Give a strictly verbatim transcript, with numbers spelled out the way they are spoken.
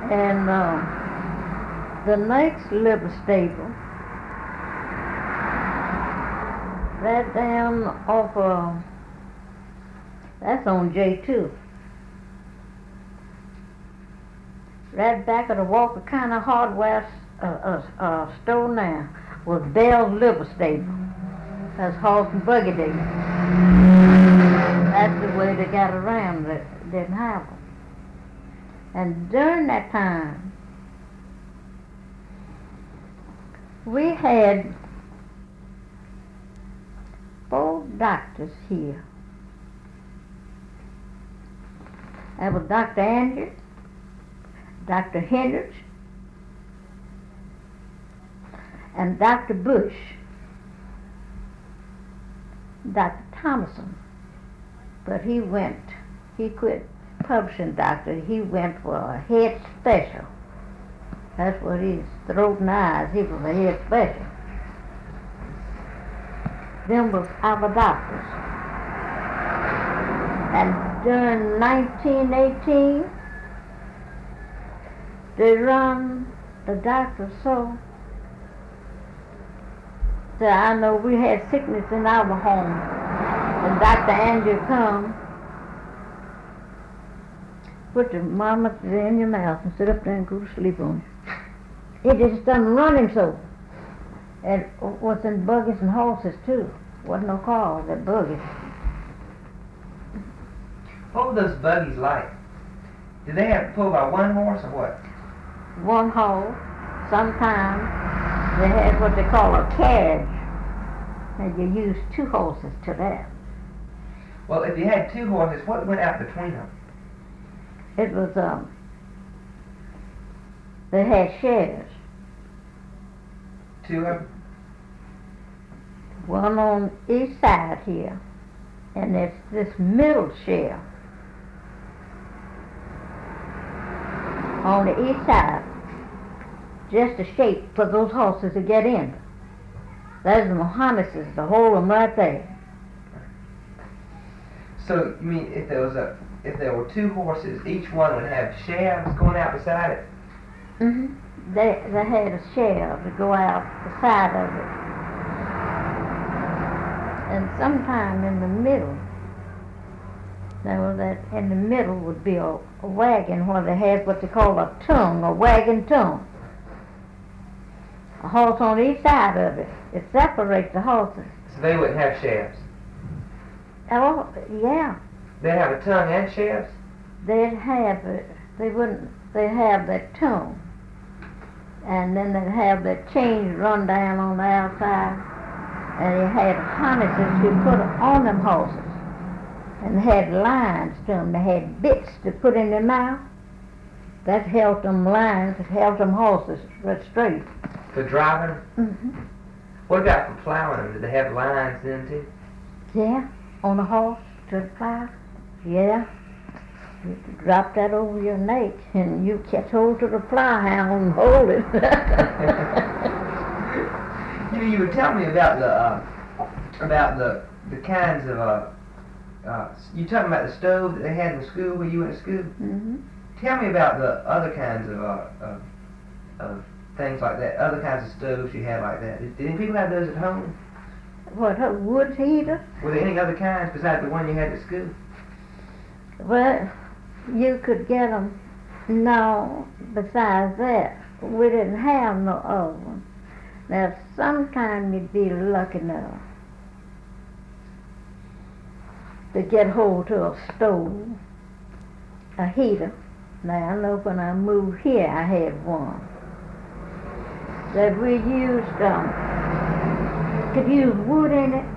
And uh, the next liver stable, that down off uh, that's on J two. Right back of the Walker County Hardware uh, uh, uh, store now was Bell's Liver Stable. That's horse and buggy day. That's the way they got around it. Didn't have them. And during that time, we had four doctors here. That was Doctor Andrews, Doctor Hendricks, and Doctor Bush. Doctor Thomason, but he went, he quit publishing doctor, he went for a head special. That's what he's throat and eyes, he was a head special. Them was our doctors. And during nineteen eighteen, they run the doctors so that I know we had sickness in our home. And Doctor Andrew come, put the marmot in your mouth and sit up there and go to sleep on it. It just doesn't run him so. And it was in buggies and horses too. Wasn't no cars, that buggies. What were those buggies like? Did they have to pull by one horse or what? One horse. Sometimes they had what they call a carriage, and you used two horses to that. Well, if you had two horses, what went out between them? It was, um, they had shares. Two of them? One on each side here, and there's this middle share on the east side, just a shape for those horses to get in. There's the harnesses to hold them right there. So you mean if there was a if there were two horses, each one would have shafts going out beside it? Mm-hmm. They they had a shaft to go out the side of it, and sometime in the middle, there was that in the middle would be a, a wagon where they had what they call a tongue, a wagon tongue. A horse on each side of it. It separates the horses. So they wouldn't have shafts? Oh, yeah. They'd have a tongue and shafts? They'd have it. They wouldn't. They'd have that tongue, and then they'd have that chain run down on the outside, and they had harnesses you put on them horses, and they had lines to them. They had bits to put in their mouth. That held them lines. That held them horses right straight. For driving? Mm-hmm. What about for plowing them? Did they have lines then too? Yeah, on a horse to the plow. Yeah. You could drop that over your neck and you catch hold to the plow handle and hold it. You know, you were telling me about the uh, about the the kinds of uh, uh, you talking about the stove that they had in school where you went to school. Mm-hmm. Tell me about the other kinds of uh, of, of things like that. Other kinds of stoves you had like that. Did, did any people have those at home? What, a wood heater? Were there any other kinds besides the one you had at school? Well, you could get them. No, besides that, we didn't have no oven. Now, sometime you'd be lucky enough to get hold to a stove, a heater. Now, I know when I moved here, I had one that we used, um, could use wood in it,